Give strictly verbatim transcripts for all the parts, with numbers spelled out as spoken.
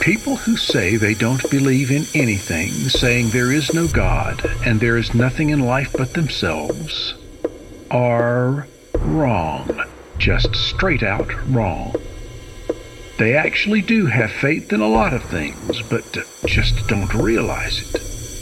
People who say they don't believe in anything, saying there is no God and there is nothing in life but themselves, are wrong. Just straight out wrong. They actually do have faith in a lot of things, but just don't realize it.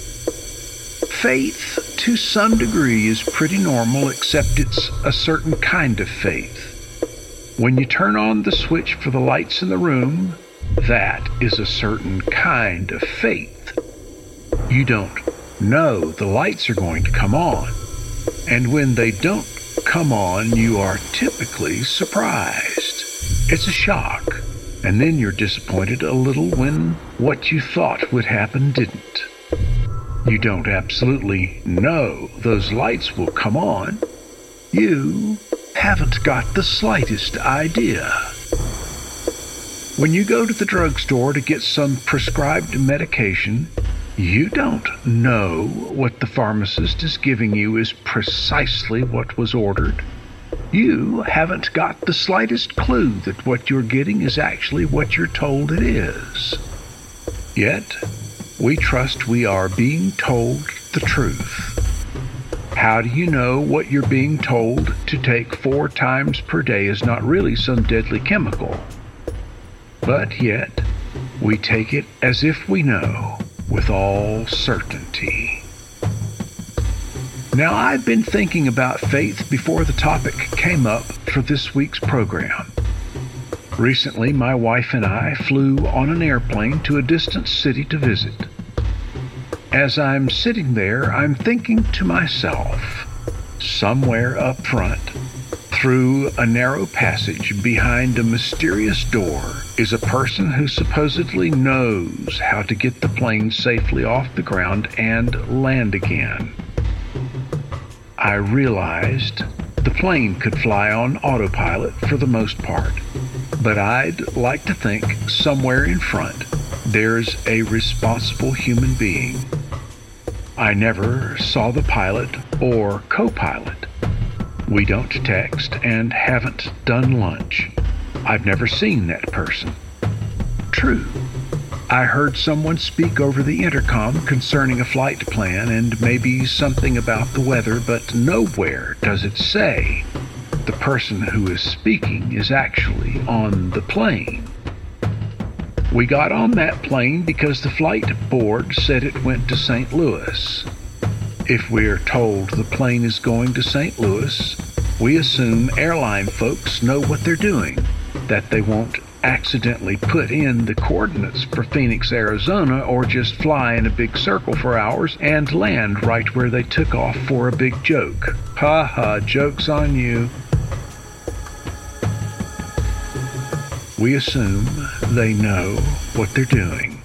Faith, to some degree, is pretty normal, except it's a certain kind of faith. When you turn on the switch for the lights in the room, that is a certain kind of faith. You don't know the lights are going to come on, and when they don't come on, you are typically surprised. It's a shock, and then you're disappointed a little when what you thought would happen didn't. You don't absolutely know those lights will come on. You haven't got the slightest idea. When you go to the drugstore to get some prescribed medication, you don't know what the pharmacist is giving you is precisely what was ordered. You haven't got the slightest clue that what you're getting is actually what you're told it is. Yet, we trust we are being told the truth. How do you know what you're being told to take four times per day is not really some deadly chemical? But yet, we take it as if we know with all certainty. Now, I've been thinking about faith before the topic came up for this week's program. Recently, my wife and I flew on an airplane to a distant city to visit. As I'm sitting there, I'm thinking to myself, somewhere up front, through a narrow passage behind a mysterious door, is a person who supposedly knows how to get the plane safely off the ground and land again. I realized the plane could fly on autopilot for the most part, but I'd like to think somewhere in front there's a responsible human being. I never saw the pilot or co-pilot. We don't text and haven't done lunch. I've never seen that person. True, I heard someone speak over the intercom concerning a flight plan and maybe something about the weather, but nowhere does it say the person who is speaking is actually on the plane. We got on that plane because the flight board said it went to Saint Louis. If we're told the plane is going to Saint Louis, we assume airline folks know what they're doing, that they won't accidentally put in the coordinates for Phoenix, Arizona, or just fly in a big circle for hours and land right where they took off for a big joke. Ha ha, joke's on you. We assume they know what they're doing.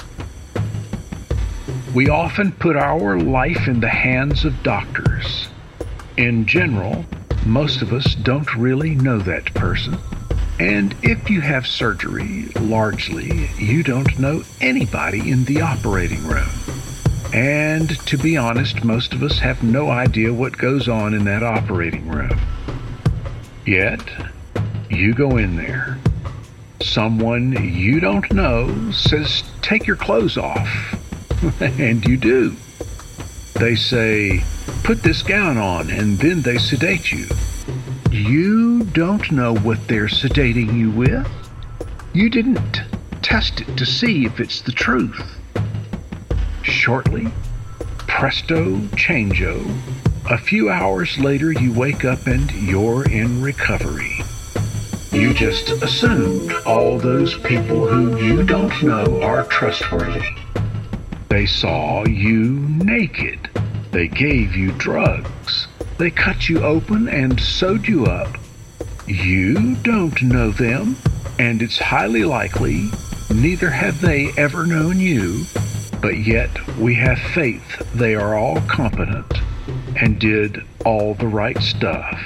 We often put our life in the hands of doctors. In general, most of us don't really know that person. And if you have surgery, largely, you don't know anybody in the operating room. And to be honest, most of us have no idea what goes on in that operating room. Yet, you go in there. Someone you don't know says, "Take your clothes off." And you do. They say, "Put this gown on," and then they sedate you. You don't know what they're sedating you with. You didn't test it to see if it's the truth. Shortly, presto changeo, a few hours later you wake up and you're in recovery. You just assumed all those people who you don't know are trustworthy. They saw you naked. They gave you drugs. They cut you open and sewed you up. You don't know them, and it's highly likely neither have they ever known you, but yet we have faith they are all competent and did all the right stuff.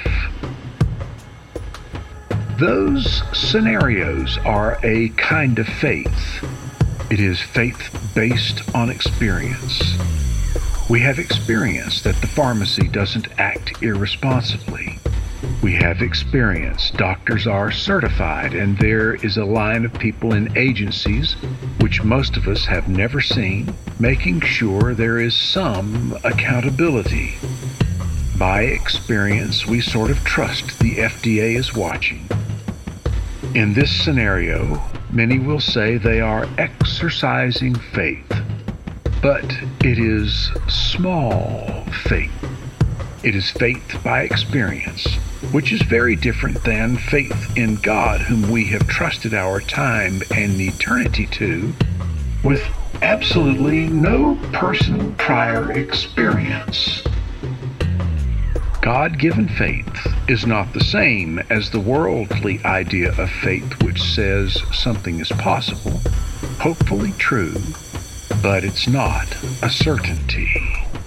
Those scenarios are a kind of faith. It is faith based on experience. We have experienced that the pharmacy doesn't act irresponsibly. We have experience. Doctors are certified, and there is a line of people in agencies which most of us have never seen, making sure there is some accountability. By experience, we sort of trust the F D A is watching. In this scenario, many will say they are exercising faith, but it is small faith. It is faith by experience, which is very different than faith in God, whom we have trusted our time and eternity to, with absolutely no personal prior experience. God-given faith is not the same as the worldly idea of faith, which says something is possible, hopefully true, but it's not a certainty.